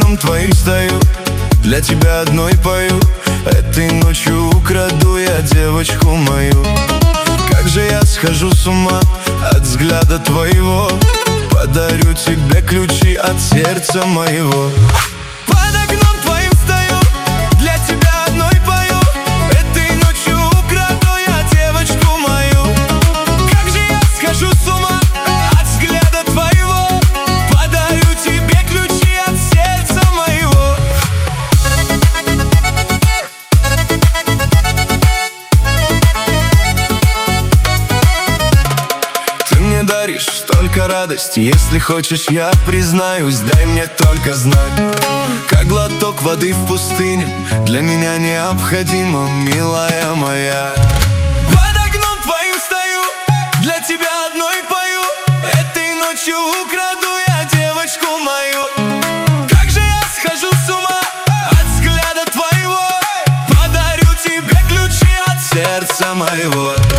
окном твоим стою, для тебя одной пою. Этой ночью украду я девочку мою. Как же я схожу с ума от взгляда твоего. Подарю тебе ключи от сердца моего. Под окном твоим стою, для тебя одной пою. Этой ночью украду я девочку мою. Как же я схожу с ума от взгляда твоего. Подарю тебе ключи от сердца моего. Ты мне даришь столько радости, если хочешь, я признаюсь. Дай мне только знать, как глоток воды в пустыне, для меня необходимо, милая моя. Под окном твоим стою, для тебя одной пою. Этой ночью украду я девочку мою. Как же я схожу с ума от взгляда твоего. Подарю тебе ключи от сердца моего.